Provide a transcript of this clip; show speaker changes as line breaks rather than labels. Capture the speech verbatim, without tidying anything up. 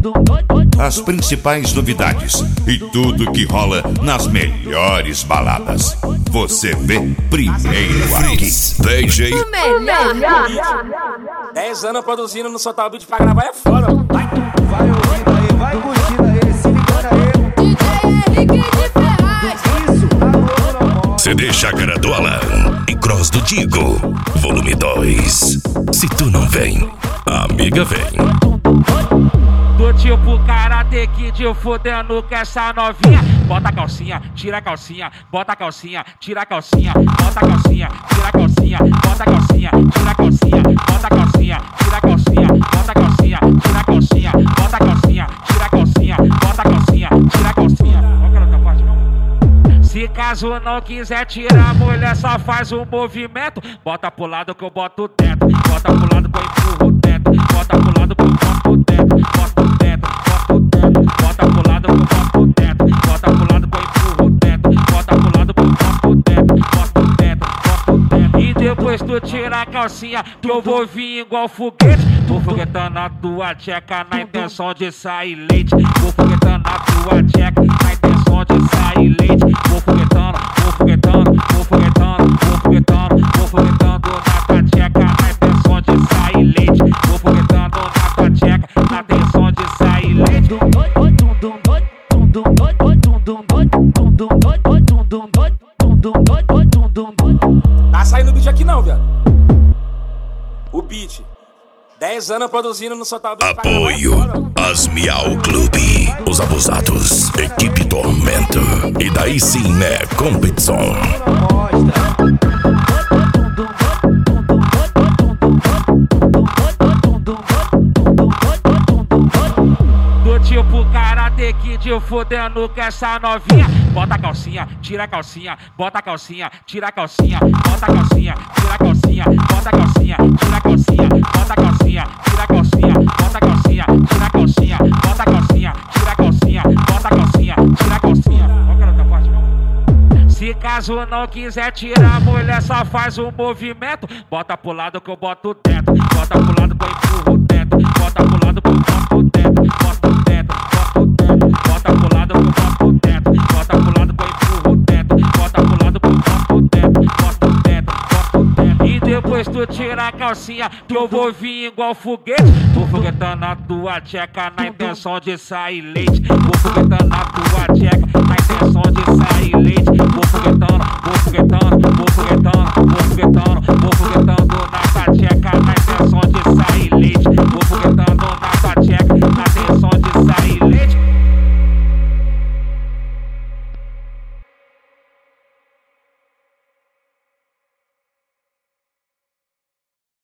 As principais novidades e tudo que rola nas melhores baladas. Você vê primeiro aqui. D J
O melhor.
Dez anos produzindo, não soltar o beat pra gravar é foda. Vai,
vai ouvindo aí, vai curtindo aí, se ligando aí.
D J Henrique de Ferraz.
Isso, alô,
C D Chácara do Alan e Cross do Digo, volume dois. Se tu não vem, a amiga vem.
Do tipo Karate Kid, fodendo com essa novinha. Bota a calcinha, tira a calcinha, bota a calcinha, tira a calcinha, bota a calcinha, tira a calcinha, bota a calcinha, tira a calcinha, bota a calcinha, tira a calcinha, bota a calcinha, tira a calcinha, bota a calcinha, tira a calcinha, bota a calcinha, tira a calcinha. Qual que era a outra parte, não? Se caso não quiser tirar, a mulher só faz um movimento. Bota pro lado que eu boto dentro, bota pro lado que eu empurro dentro, bota pro lado que eu boto dentro, bota pro dentro, bota pro dentro, bota pro lado que eu boto dentro, bota pro lado que eu empurro dentro, bota pro lado que eu boto dentro, bota pro dentro, bota pro dentro. E depois tu tira a calcinha, que eu vou vir igual foguete. Tô foguetando a tua tcheca na intenção de sair leite. Tô foguetando a tua tcheca na intenção de sair leite. Vou foguetando, vou foguetando, vou foguetando, vou foguetando, vou foguetando na tua tcheca na intenção de sair leite. Vou foguetando na tua tcheca na intenção de sair leite.
Tá saindo o beat aqui não, viado. O beat. Dez anos produzindo, não soltar o beat pra gravar é
Apoio
foda.
Asmial Clube, Os Abusados, Equipe Tormento. E daí sim é competição.
Do tipo Karate Kid, fodendo com essa novinha. Bota a calcinha, tira a calcinha, bota a calcinha, tira a calcinha, bota a calcinha, tira a calcinha, bota a calcinha, tira a calcinha, bota a calcinha, tira a calcinha, bota a calcinha, tira a calcinha, bota a calcinha, tira a calcinha, bota a calcinha, tira a calcinha. Qual que era a outra parte, não? Se caso não quiser tirar, a mulher só faz um movimento. Bota pro lado que eu boto dentro, bota pro lado que eu empurro dentro, bota pro lado que eu boto dentro, bota pro dentro, bota pro dentro, bota pro lado que eu boto dentro, bota pro lado que eu empurro dentro, bota pro lado que eu boto dentro, bota pro dentro, bota pro dentro. E depois tu tira a calcinha, que eu vou vir igual foguete. Tô foguetando a tua tcheca na intenção de sair leite. Vou foguetando a tua tcheca na intenção de sair leite. Vou foguetando,